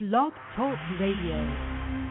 Blog Talk Radio.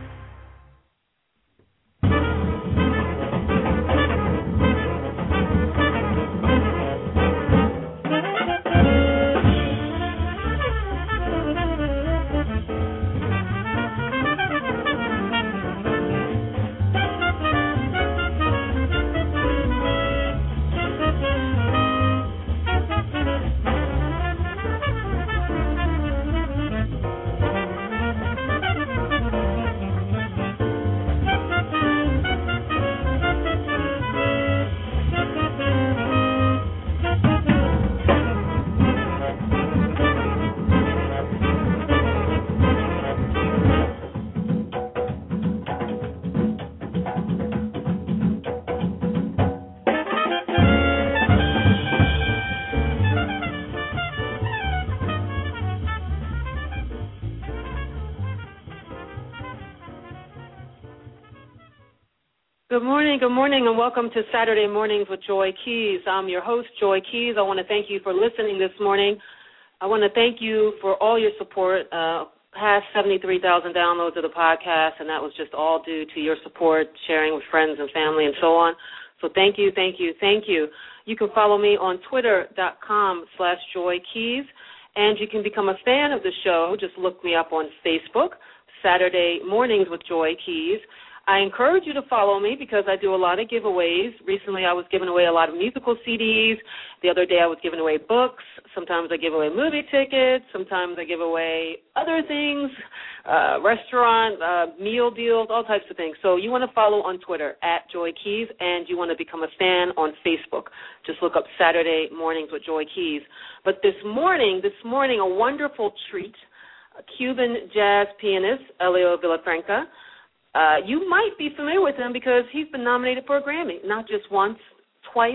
Good morning, and welcome to Saturday Mornings with Joy Keys. I'm your host, Joy Keys. I want to thank you for listening this morning. I want to thank you for all your support, past 73,000 downloads of the podcast, and that was just all due to your support, sharing with friends and family, and so on. So thank you, thank you, thank you. You can follow me on twitter.com/joykeys, and you can become a fan of the show. Just look me up on Facebook, Saturday Mornings with Joy Keys. I encourage you to follow me because I do a lot of giveaways. Recently I was giving away a lot of musical CDs. The other day I was giving away books. Sometimes I give away movie tickets. Sometimes I give away other things, restaurant, meal deals, all types of things. So you want to follow on Twitter, @JoyKeys, and you want to become a fan on Facebook. Just look up Saturday Mornings with Joy Keys. But this morning, a wonderful treat, a Cuban jazz pianist, Elio Villafranca. You might be familiar with him because he's been nominated for a Grammy, not just once, twice.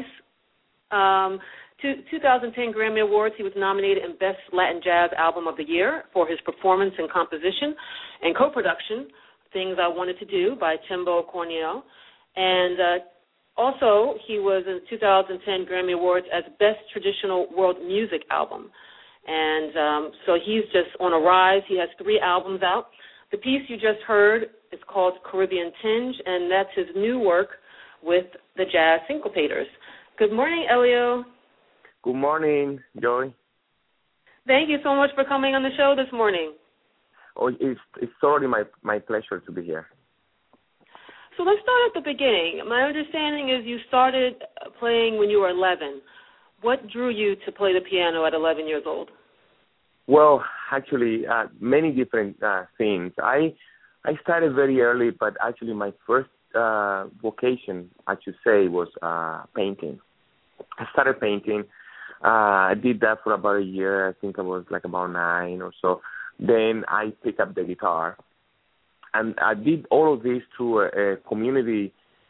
2010 Grammy Awards, he was nominated in Best Latin Jazz Album of the Year for his performance and composition and co-production, Things I Wanted to Do by Timbo Cornell. And also he was in 2010 Grammy Awards as Best Traditional World Music Album. And so he's just on a rise. He has 3 albums out. The piece you just heard is called Caribbean Tinge, and that's his new work with the Jazz Syncopators. Good morning, Elio. Good morning, Joy. Thank you so much for coming on the show this morning. Oh, it's totally my pleasure to be here. So let's start at the beginning. My understanding is you started playing when you were 11. What drew you to play the piano at 11 years old? Well, actually, many different things. I started very early, but actually my first vocation, I should say, was painting. I started painting. I did that for about a year. I think I was like about 9 or so. Then I picked up the guitar. And I did all of this through a community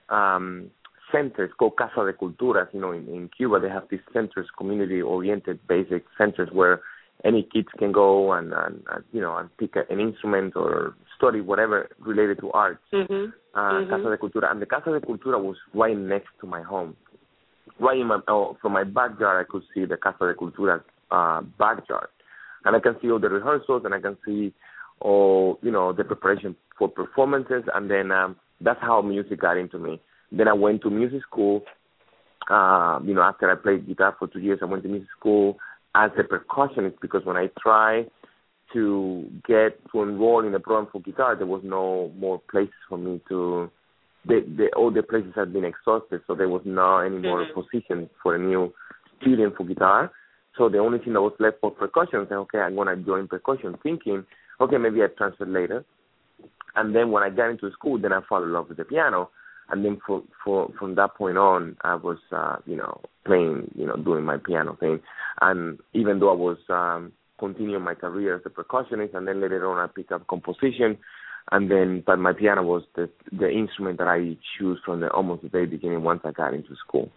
centers called Casa de Culturas. You know, in Cuba, they have these centers, community-oriented basic centers where any kids can go and pick an instrument or study whatever related to arts. Casa de Cultura. And the Casa de Cultura was right next to my home. Right from my backyard, I could see the Casa de Cultura backyard. And I can see all the rehearsals, and I can see all, the preparation for performances. And then that's how music got into me. Then I went to music school. After I played guitar for 2 years, I went to music school as a percussionist, because when I tried to get to enroll in the program for guitar, there was no more places for me to. All the places had been exhausted, so there was not any more position for a new student for guitar. So the only thing that was left for percussion, I said, okay, I'm going to join percussion, thinking, okay, maybe I transfer later. And then when I got into school, then I fell in love with the piano. And then from that point on, I was, playing, doing my piano thing. And even though I was continuing my career as a percussionist, and then later on I picked up composition, but my piano was the instrument that I chose from almost the very beginning once I got into school.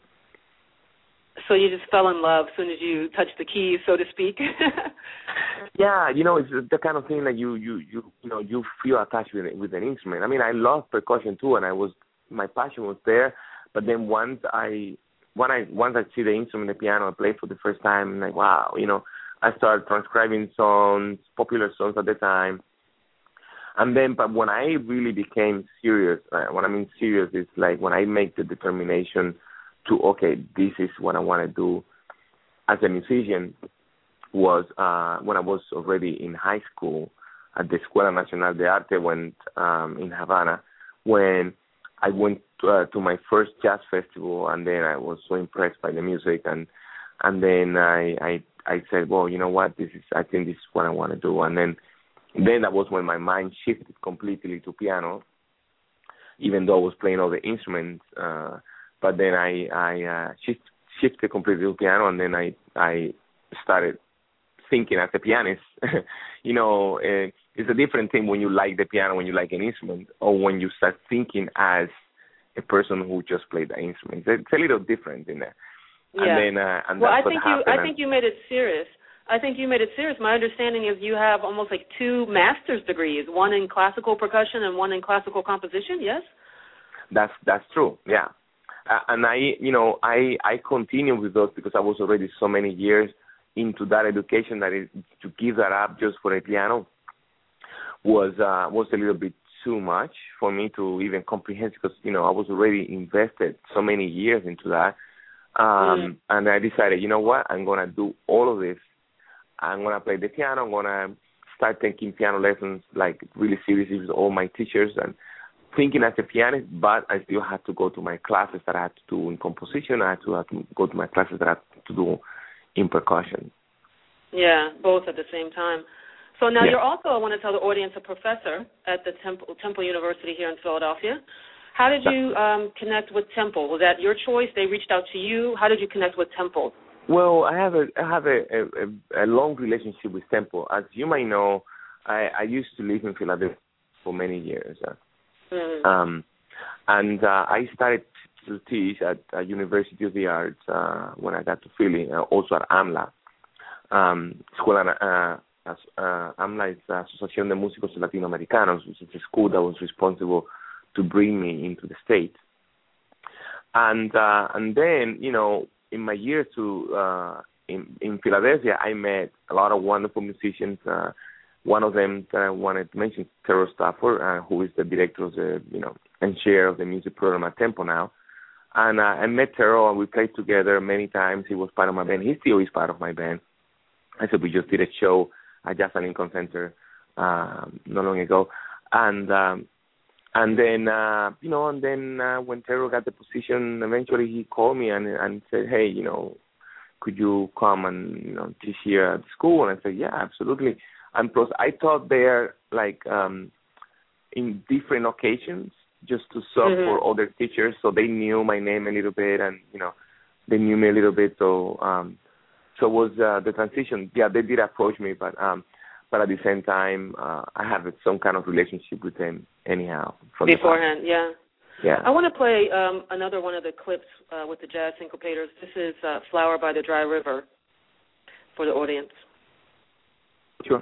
So you just fell in love as soon as you touched the keys, so to speak. Yeah, it's the kind of thing that you feel attached with an instrument. I mean, I love percussion too, and my passion was there. But then once I see the instrument, the piano, I play for the first time, I'm like, wow, I started transcribing songs, popular songs at the time, And then, but when I really became serious, when I mean serious, it's like when I make the determination to, okay, this is what I want to do as a musician, was when I was already in high school at the Escuela Nacional de Arte in Havana, when I went to my first jazz festival, and then I was so impressed by the music, and then I said, well, you know what, I think this is what I want to do, and then that was when my mind shifted completely to piano, even though I was playing all the instruments, but then I shifted completely to piano, and then I started thinking as a pianist. You know, it's a different thing when you like the piano, when you like an instrument, or when you start thinking as a person who just played the instrument. It's a little different in there. Yeah. And then, well, I think you made it serious. My understanding is you have almost like 2 master's degrees, one in classical percussion and one in classical composition. Yes. That's true. Yeah. And I continue with those because I was already so many years into that education that to give that up just for a piano was a little bit too much for me to even comprehend, because I was already invested so many years into that, and I decided, you know what, I'm gonna do all of this. I'm gonna play the piano. I'm gonna start taking piano lessons like really seriously with all my teachers and thinking as a pianist, but I still had to go to my classes that I had to do in composition. I had to go to my classes that I had to do in percussion. Yeah, both at the same time. So now Yeah. You're also, I want to tell the audience, a professor at the Temple University here in Philadelphia. How did you connect with Temple? Was that your choice? They reached out to you? How did you connect with Temple? Well, I have a long relationship with Temple. As you might know, I used to live in Philadelphia for many years. And I started to teach at University of the Arts when I got to Philly, also at AMLA. AMLA is the Asociación de Músicos Latinoamericanos, which is a school that was responsible to bring me into the States. And then, in my years in Philadelphia, I met a lot of wonderful musicians. One of them that I wanted to mention is Terrell Stafford, who is the director of the, and chair of the music program at Temple now. And I met Terrell, and we played together many times. He was part of my band. He still is part of my band. I said we just did a show at Jazz and Lincoln Center not long ago, and then when Terrell got the position, eventually he called me and said, hey, could you come and teach here at the school? And I said, yeah, absolutely. And plus, I taught there like in different occasions just to sub for other teachers, so they knew my name a little bit, and they knew me a little bit. So was the transition. Yeah, they did approach me, but at the same time, I have some kind of relationship with them anyhow. Beforehand, yeah. Yeah. I want to play another one of the clips with the Jazz Syncopators. This is "Flower by the Dry River" for the audience. Sure.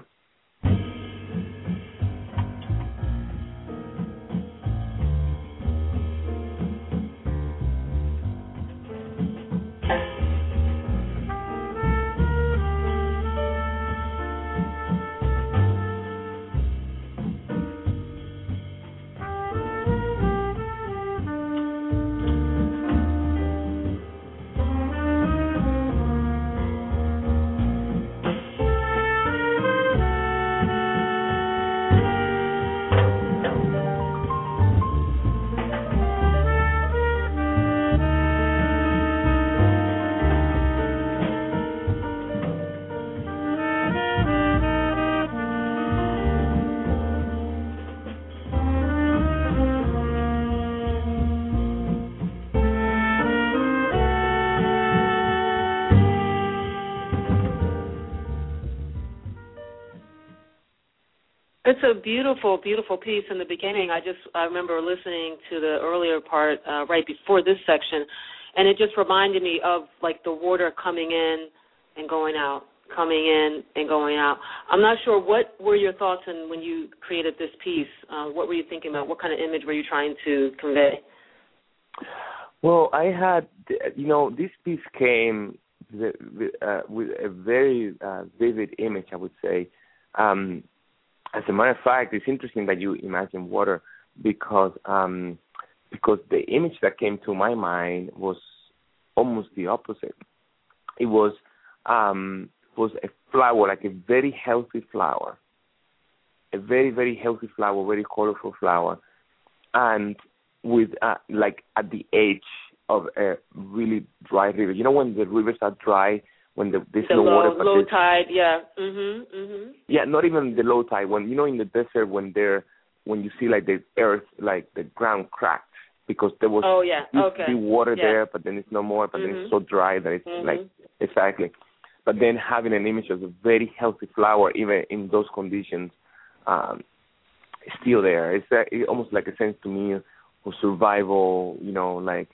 It's a beautiful, beautiful piece in the beginning. I remember listening to the earlier part right before this section, and it just reminded me of like the water coming in and going out, coming in and going out. I'm not sure, what were your thoughts when you created this piece? What were you thinking about? What kind of image were you trying to convey? Well, I had, this piece came with a very vivid image, I would say. as a matter of fact, it's interesting that you imagine water because the image that came to my mind was almost the opposite. It was a flower, like a very healthy flower, a very, very healthy flower, very colorful flower, and with like at the edge of a really dry river. You know when the rivers are dry, when there's no water. Low tide, yeah. Yeah, not even the low tide. When in the desert, when you see like the earth, like the ground cracked because there was used to be water there, but then it's no more. But then it's so dry that it's like exactly. But then having an image of a very healthy flower, even in those conditions, is still there. It's almost like a sense to me of survival. You know, like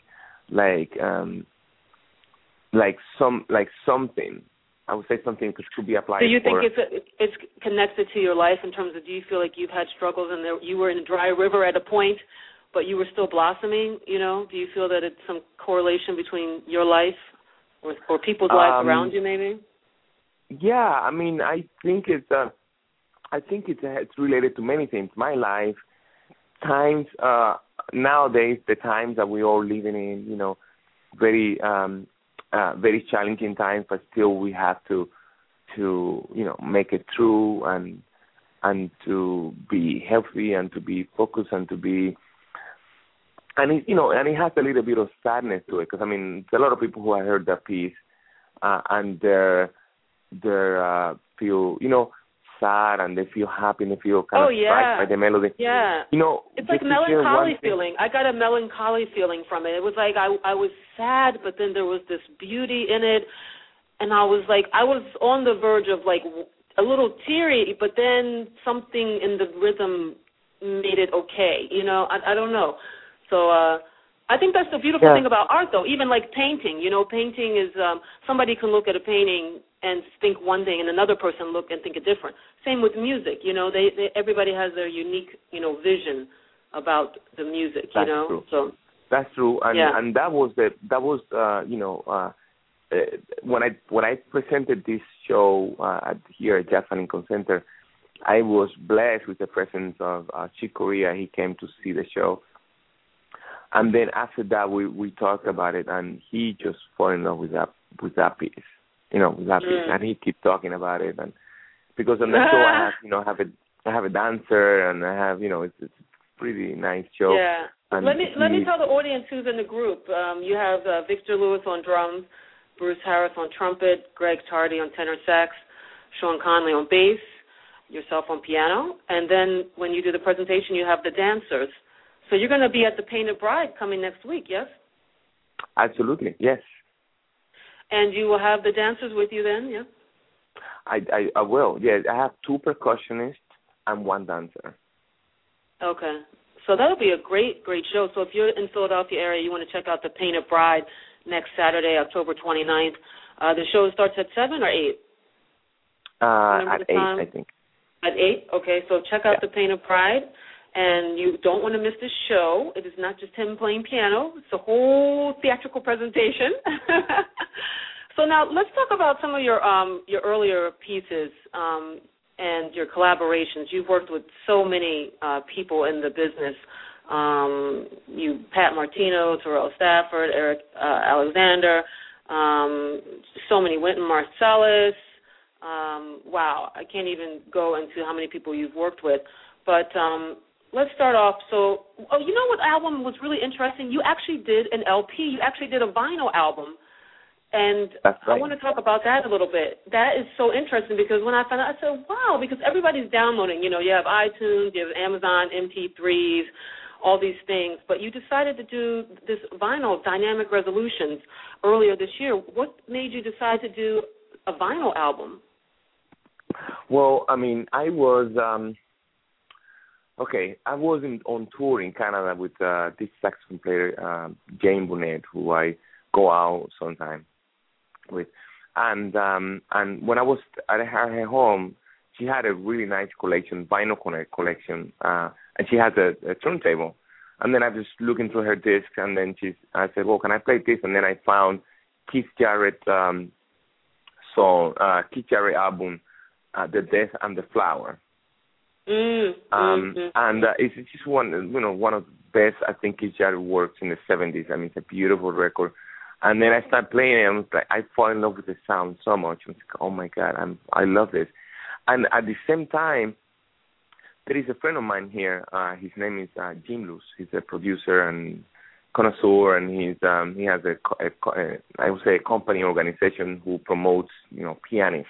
something. I would say something that could be applied. Do you think it's connected to your life in terms of, do you feel like you've had struggles and you were in a dry river at a point, but you were still blossoming? You know, do you feel that it's some correlation between your life or people's lives around you, maybe? Yeah, I mean, I think it's related to many things. My life, times nowadays, the times that we all living in, you know, very very challenging times, but still we have to make it through and to be healthy and to be focused and to be. And it has a little bit of sadness to it, because I mean, there's a lot of people who have heard that piece and they feel sad and they feel happy and they feel kind of struck by the melody. Yeah, it's like melancholy feeling. I got a melancholy feeling from it. It was like I was sad, but then there was this beauty in it, and I was on the verge of like a little teary, but then something in the rhythm made it okay. I don't know. So I think that's the beautiful thing about art, though. Even like painting, painting is somebody can look at a painting and think one thing, and another person look and think a different. Same with music, they everybody has their unique, vision about the music, That's true. So that's true, and that was when I presented this show here at Jazz and Lincoln Center, I was blessed with the presence of Chick Corea. He came to see the show. And then after that, we talked about it, and he just fell in love with that piece, and he kept talking about it, and because on the show I have a dancer, and I have it's a pretty nice show. Yeah. And let me tell the audience who's in the group. You have Victor Lewis on drums, Bruce Harris on trumpet, Greg Tardy on tenor sax, Sean Conley on bass, yourself on piano, and then when you do the presentation, you have the dancers. So you're going to be at the Painted Bride coming next week, yes? Absolutely, yes. And you will have the dancers with you then, yeah? I will, yeah. I have 2 percussionists and 1 dancer. Okay. So that'll be a great show. So if you're in Philadelphia area, you want to check out the Painted Bride next Saturday, October 29th. The show starts at 7 or 8? At 8, I think. At 8? Okay, so check out the Painted Bride. And you don't want to miss this show. It is not just him playing piano. It's a whole theatrical presentation. So now let's talk about some of your earlier pieces and your collaborations. You've worked with so many people in the business. Pat Martino, Terrell Stafford, Eric Alexander, so many, Wynton Marsalis. Wow, I can't even go into how many people you've worked with. But let's start off. So, you know what album was really interesting? You actually did an LP. You actually did a vinyl album. And That's right. I want to talk about that a little bit. That is so interesting because when I found out, I said, wow, because everybody's downloading. You have iTunes, you have Amazon, MP3s, all these things. But you decided to do this vinyl, Dynamic Resolutions, earlier this year. What made you decide to do a vinyl album? Well, I mean, I was... I was on tour in Canada with this saxophone player, Jane Bonnet, who I go out sometime with. And when I was at her home, she had a really nice collection, vinyl collection, and she has a turntable. And then I was looking through her discs, and then I said, well, can I play this? And then I found Keith Jarrett Keith Jarrett album, The Death and the Flower. And it's just one of the best, I think, Keith Jarrett works in the 70s. I mean, it's a beautiful record. And then I started playing it, and I fall in love with the sound so much. I was like, oh my God, I love this. And at the same time, there is a friend of mine here. His name is Jim Luce. He's a producer and connoisseur, and he has I would say a company organization who promotes pianists.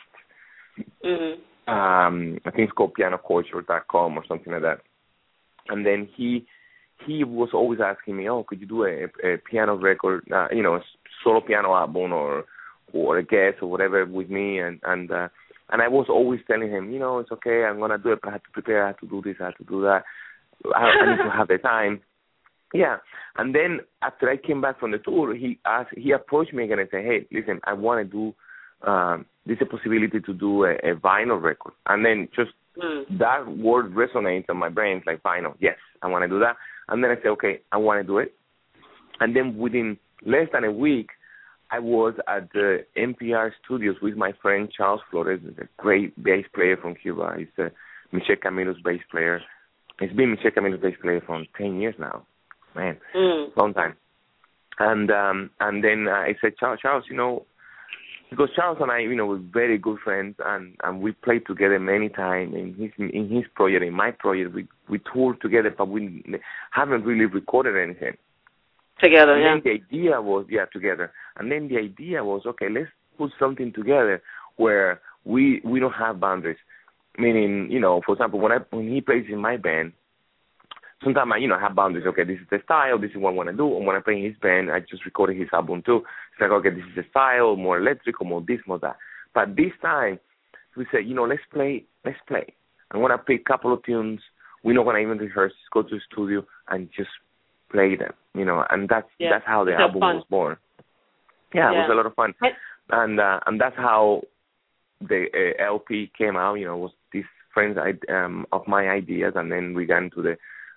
I think it's called pianoculture.com or something like that. And then he was always asking me, could you do a piano record, a solo piano album or a guest or whatever with me, and I was always telling him, it's okay, I'm gonna do it, but I have to prepare, I have to do this, I have to do that, I need to have the time. Yeah, and then after I came back from the tour, he approached me again and said, hey, listen, I want to do, there's a possibility to do a vinyl record. And then just that word resonates in my brain. It's like, vinyl, yes, I want to do that. And then I said, okay, I want to do it. And then within less than a week, I was at the NPR studios with my friend Charles Flores, a great bass player from Cuba. He's Michel Camilo's bass player. He's been Michel Camilo's bass player for 10 years now. Man, long time. And then I said, Charles, because Charles and I, we're very good friends, and we played together many times in his project, in my project. We toured together, but we haven't really recorded anything together. And then the idea was together. And then the idea was, okay, let's put something together where we don't have boundaries. Meaning, for example, when he plays in my band, sometimes I have boundaries. Okay, this is the style. This is what I want to do. And when I play in his band, I just recorded his album too. It's like, okay, this is the style, more electrical, more this, more that. But this time, we said, let's play. I'm going to play a couple of tunes. We're not going to even rehearse. Go to the studio and just play them, And that's how the album was born. Yeah, it was a lot of fun. And that's how the LP came out, was these friends of my ideas. And then we got into the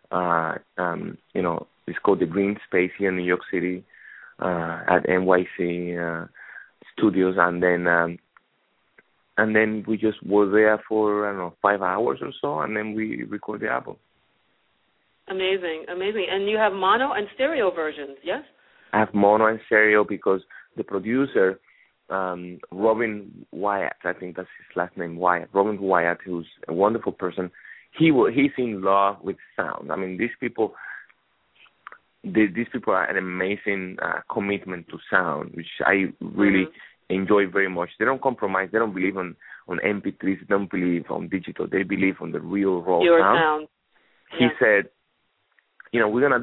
it's called the Green Space here in New York City at NYC Studios, and then we just were there for 5 hours or so, and then we recorded the album. Amazing. And you have mono and stereo versions, yes? I have mono and stereo because the producer, Robin Wyatt, I think that's his last name, Wyatt. Robin Wyatt, who's a wonderful person. He's in love with sound. I mean, these people are an amazing commitment to sound, which I really enjoy very much. They don't compromise. They don't believe on MP3s. They don't believe on digital. They believe on the real raw sound. He said, we're gonna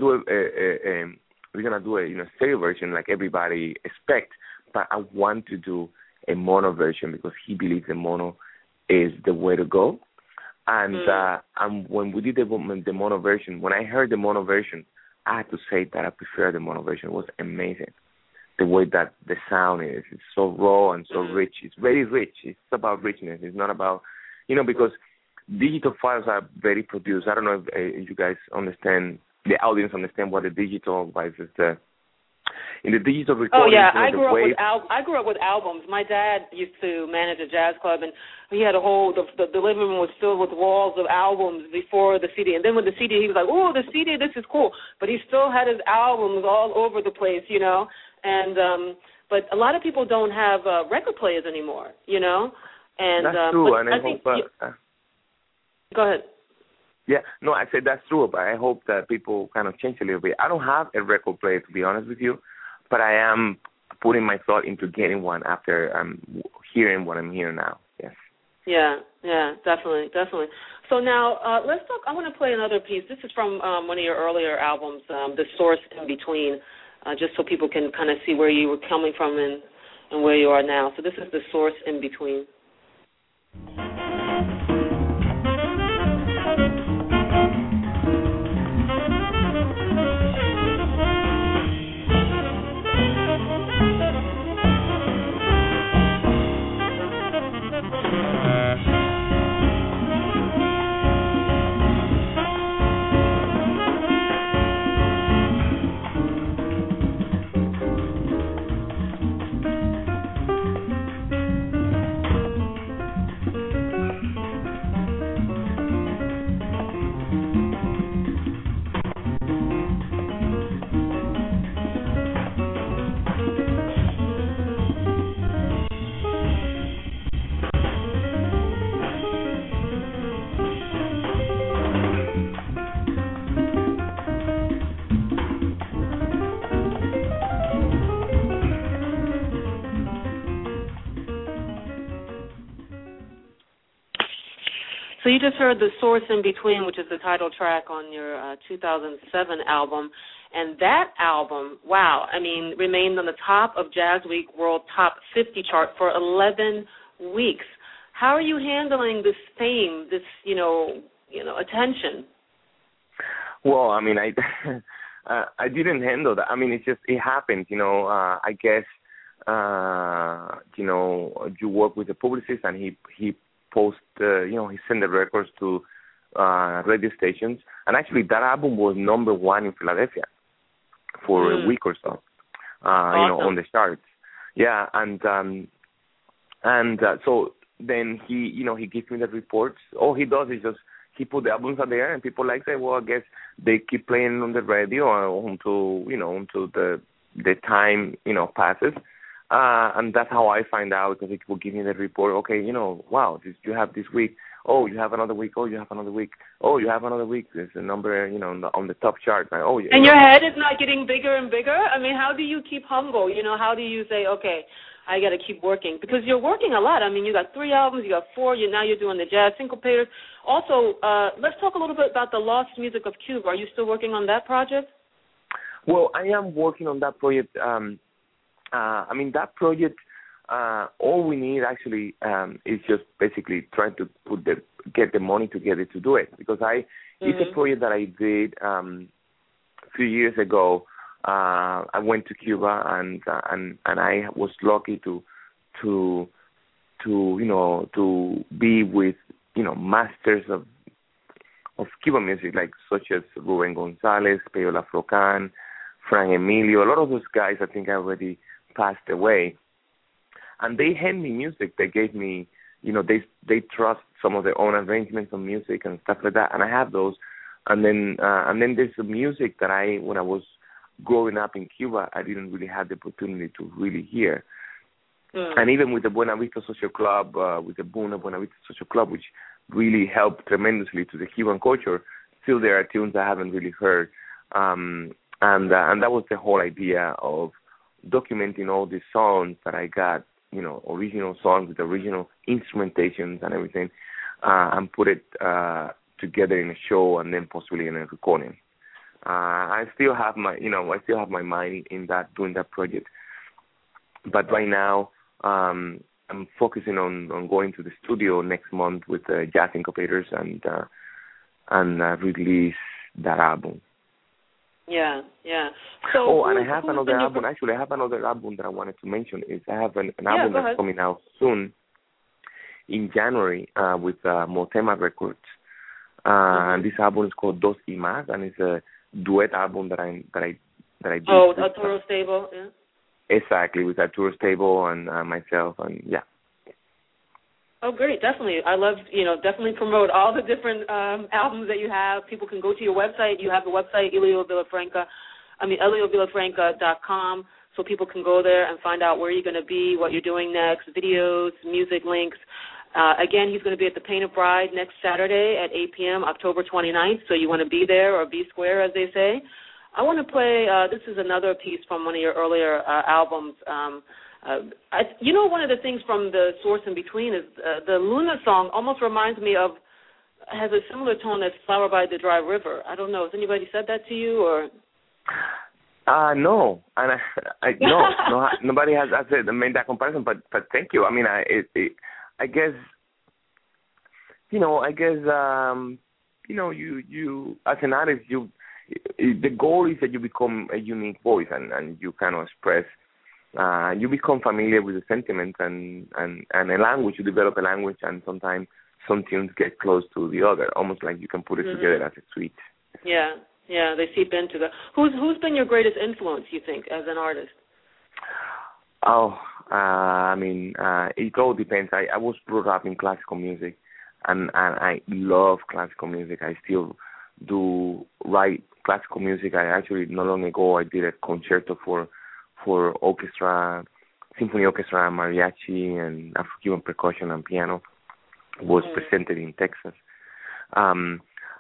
do a stereo version like everybody expects, but I want to do a mono version because he believes the mono is the way to go. And when we did the mono version, when I heard the mono version, I had to say that I prefer the mono version. It was amazing. The way that the sound is. It's so raw and so rich. It's very rich. It's about richness. It's not about, because digital files are very produced. I don't know if you guys understand, the audience understand what the digital files is. In the digital recording, I grew up with albums. My dad used to manage a jazz club, and he had a whole the living room was filled with walls of albums before the CD. And then with the CD, he was like, "Oh, the CD, this is cool." But he still had his albums all over the place, And but a lot of people don't have record players anymore, And that's true, and I think. hope. Go ahead. Yeah, no, I said that's true, but I hope that people kind of change a little bit. I don't have a record player, to be honest with you, but I am putting my thought into getting one after I'm hearing what I'm hearing now. Yes. Yeah, definitely. So now let's talk. I want to play another piece. This is from one of your earlier albums, The Source in Between, just so people can kind of see where you were coming from and where you are now. So this is The Source in Between. you just heard The Source in Between, which is the title track on your 2007 album. And that album, wow, I mean, remained on the top of Jazzweek World Top 50 chart for 11 weeks. How are you handling this fame, this, attention? Well, I mean, I didn't handle that. I mean, it happened, I guess, you work with the publicist and he post, he sent the records to radio stations. And actually that album was number 1 in Philadelphia for a week or so, awesome. on the charts. Yeah, and so then he gives me the reports. All he does is just he put the albums out there, and people say, well, I guess they keep playing on the radio until the time passes, and that's how I find out, because he will give me the report. Okay, wow, you have this week. Oh, you have another week. Oh, you have another week. Oh, you have another week. There's a number, on the top chart. Oh, yeah. And your head is not getting bigger and bigger? I mean, how do you keep humble? How do you say, okay, I got to keep working? Because you're working a lot. I mean, you got 3 albums, you got 4. Now you're doing the Jazz Syncopators. Also, let's talk a little bit about the Lost Music of Cuba. Are you still working on that project? Well, I am working on that project. That project, all we need actually is just basically trying to get the money together to do it. Because it's a project that I did a few years ago. I went to Cuba and I was lucky to be with masters of Cuban music, such as Ruben Gonzalez, Peyo Lafrocan, Frank Emilio. A lot of those guys I think already passed away, and they hand me music. They gave me, they trust some of their own arrangements on music and stuff like that, and I have those. And then there's the music that when I was growing up in Cuba, I didn't really have the opportunity to really hear. And even with the Buena Vista Social Club, with the Buena Vista Social Club, which really helped tremendously to the Cuban culture, still there are tunes I haven't really heard. And that was the whole idea of documenting all these songs that I got, original songs with original instrumentations and everything, and put it together in a show and then possibly in a recording. I still have my mind in that, doing that project. But right now, I'm focusing on going to the studio next month with Jazz Syncopators and release that album. Yeah. So, and I have another album. Actually, I have another album that I wanted to mention. I have an album that's coming out soon in January with Motema Records. And this album is called Dos y Más, and it's a duet album that I did. Oh, with Arturo Stable, yeah. Exactly, with Arturo Stable and myself, and yeah. Oh, great, definitely. I love, definitely promote all the different albums that you have. People can go to your website. You have the website, ElioVillafranca.com, so people can go there and find out where you're going to be, what you're doing next, videos, music links. Again, he's going to be at the Painted Bride next Saturday at 8 p.m., October 29th, so you want to be there or be square, as they say. I want to play, this is another piece from one of your earlier albums. One of the things from The Source in Between is the Luna song almost reminds me of, has a similar tone as Flower by the Dry River. I don't know. Has anybody said that to you? Or? No. And no, nobody has made that comparison, but thank you. I mean, I guess, you as an artist, the goal is that you become a unique voice and you kind of express, you become familiar with the sentiments and a language. You develop a language, and sometimes some tunes get close to the other, almost like you can put it together as a suite. Yeah, they seep into the. Who's been your greatest influence, you think, as an artist? Oh, it all depends. I was brought up in classical music, and I love classical music. I still do write classical music. I actually, not long ago, I did a concerto for orchestra, symphony orchestra, mariachi, and Afro-Cuban percussion and piano. It was presented in Texas. From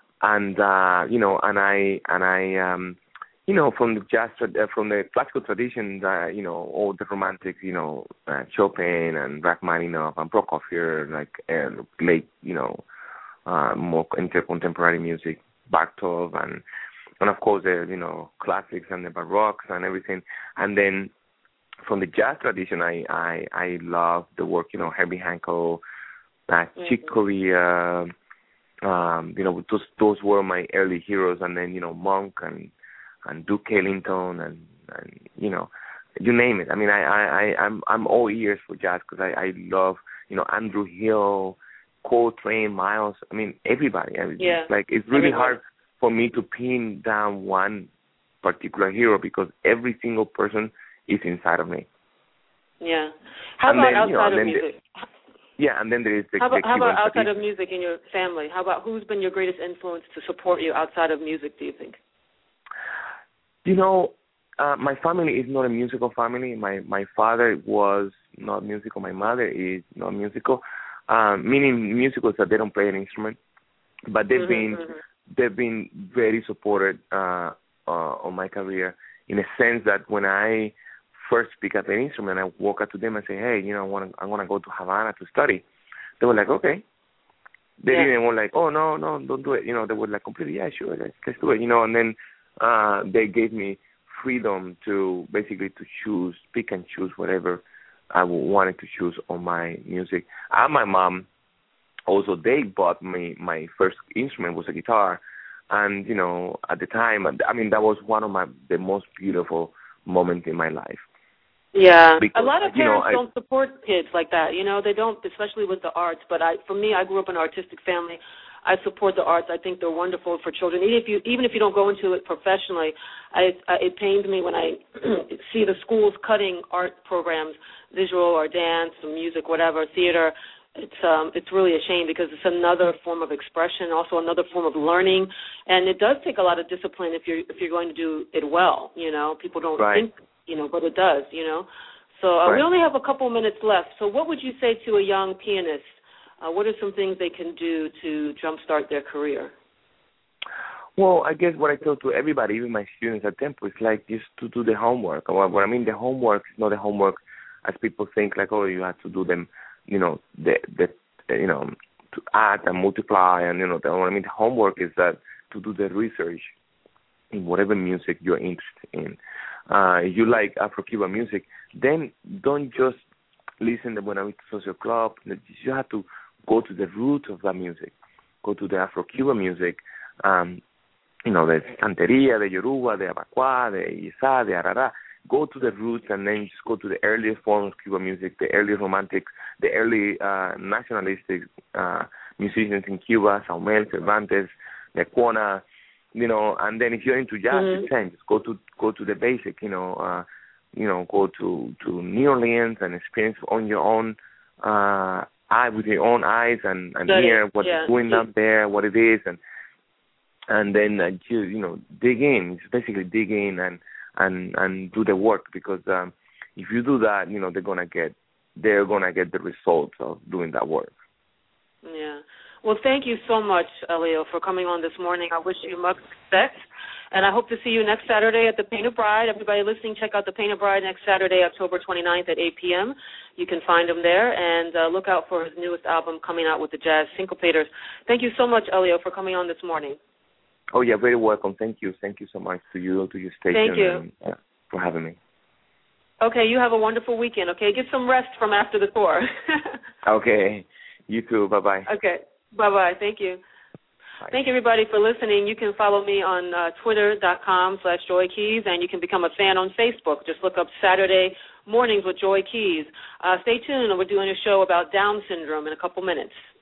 the jazz, from the classical traditions, all the romantics, Chopin and Rachmaninoff and Prokofiev, late, more contemporary music, Bartók, and of course the classics and the Baroques and everything. And then from the jazz tradition, I love the work, Herbie Hancock, Chick Corea. Those were my early heroes, and then Monk and Duke Ellington and you name it. I mean, I'm all ears for jazz because I love Andrew Hill, Coltrane, Miles. I mean, everybody. It's really hard for me to pin down one particular hero because every single person is inside of me. Yeah. How about outside of music? And then there is the. How about outside of music in your family? How about who's been your greatest influence to support you outside of music, do you think? My family is not a musical family. My father was not musical. My mother is not musical. Meaning musical is that they don't play an instrument, but they've been very supported on my career in a sense that when I first pick up an instrument, I walk up to them and say, hey, I want to go to Havana to study. They were like, okay. They didn't want like, oh, no, don't do it. They were like completely, yeah, sure, let's do it. And then they gave me freedom to basically to pick and choose whatever I wanted to choose on my music. And my mom, also, they bought me my first instrument was a guitar. And, at the time, I mean, that was one of the most beautiful moments in my life. Yeah, because, a lot of parents don't support kids like that. They don't, especially with the arts. But for me, I grew up in an artistic family. I support the arts. I think they're wonderful for children. Even if you don't go into it professionally, it pains me when I see the schools cutting art programs, visual or dance or music, whatever, theater. It's really a shame because it's another form of expression, also another form of learning, and it does take a lot of discipline if you're going to do it well. People don't think. But it does, So we only have a couple minutes left. So what would you say to a young pianist? What are some things they can do to jumpstart their career? Well, I guess what I tell to everybody, even my students at Temple, is like just to do the homework. What I mean, the homework is not the homework as people think, like, oh, you have to do them, to add and multiply, and what I mean. The homework is that to do the research in whatever music you're interested in. If you like Afro-Cuban music, then don't just listen to Buenavista Social Club. You have to go to the roots of that music. Go to the Afro-Cuban music, the Santeria, the Yoruba, the Abakwa, the Isa, the Arara. Go to the roots and then just go to the earliest forms of Cuban music, the early romantics, the early nationalistic musicians in Cuba, Saumel, Cervantes, Lecuona, and then if you're into jazz, just go to the basic, go to New Orleans and experience on your own with your own eyes and hear what's going on there, what it is, and then dig in. It's basically dig in and do the work because if you do that, they're gonna get the results of doing that work. Yeah. Well, thank you so much, Elio, for coming on this morning. I wish you much success, and I hope to see you next Saturday at the Painted Bride. Everybody listening, check out the Painted Bride next Saturday, October 29th at 8 p.m. You can find him there, and look out for his newest album coming out with the Jazz Syncopators. Thank you so much, Elio, for coming on this morning. Oh, yeah, very welcome. Thank you. Thank you so much to your station. Thank you. And, for having me. Okay, you have a wonderful weekend, okay? Get some rest from after the tour. Okay. You too. Bye-bye. Okay. Bye-bye. Thank you. Bye. Thank you, everybody, for listening. You can follow me on twitter.com/Joy Keys, and you can become a fan on Facebook. Just look up Saturday Mornings with Joy Keys. Stay tuned. We're doing a show about Down syndrome in a couple minutes.